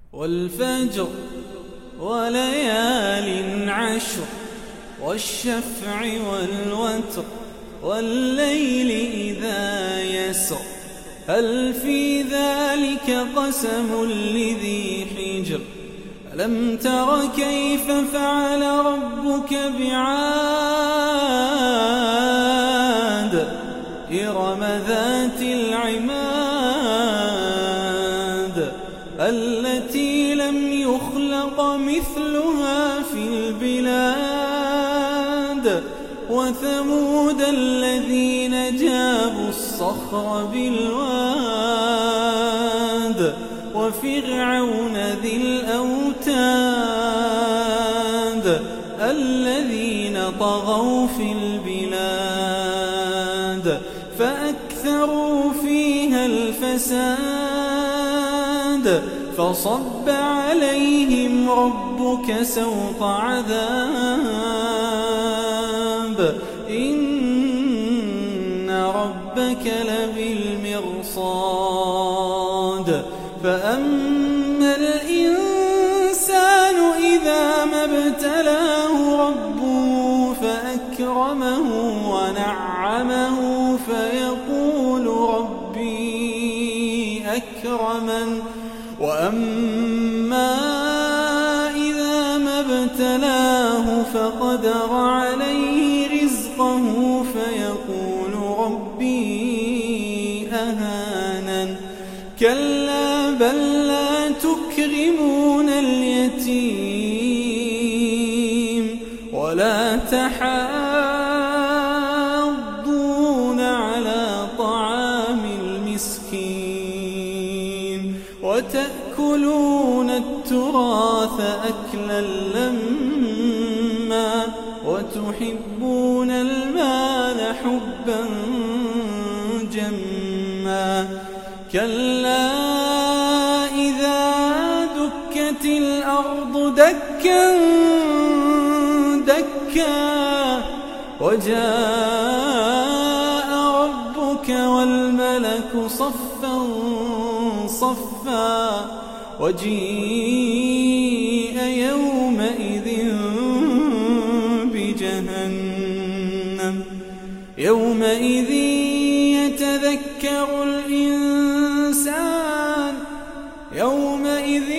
والفجر وليال عشر والشفع والوتر والليل إذا يسر هل في ذلك قسم لذي حجر ألم تر كيف فعل ربك بعاد إرم ذات العماد التي لم يخلق مثلها في البلاد وثمود الذين جابوا الصخر بالواد وفرعون ذي الأوتاد الذين طغوا في البلاد فأكثروا فيها الفساد فصب عليهم ربك سوط عذاب إن ربك لبالمرصاد فأما الإنسان إذا ما ابتلاه ربه فأكرمه ونعمه فيقول ربي أكرمن وأما إذا ما ابتلاه فقدر عليه رزقه فيقول ربي أهانن كلا بل لا تكرمون اليتيم ولا تحاضون على طعام المسكين وتأكلون التراث أكلا لما وتحبون المال حبا جما كلا إذا دكت الأرض دكا دكا وجاء ربك والملك صفا صفا وجيء يومئذ بجهنم يومئذ يتذكر الإنسان يومئذ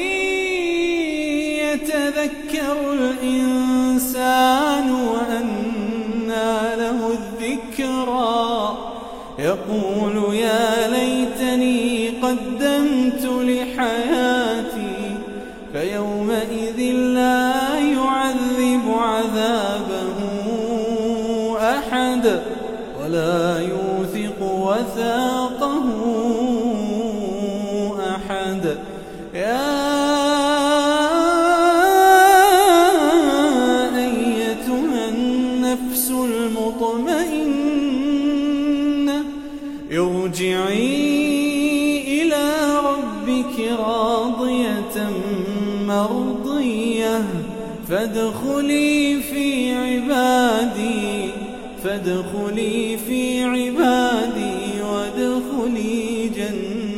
يتذكر الإنسان وأنى له الذكرى يقول يا ليتني قدمت لحياتي فيومئذ لا يعذب عذابه أحد ولا يوثق وثاقه أحد يا أيتها النفس المطمئنة ارجعي إلى ربك راضية مرضية فادخلي في عبادي وادخلي جنتي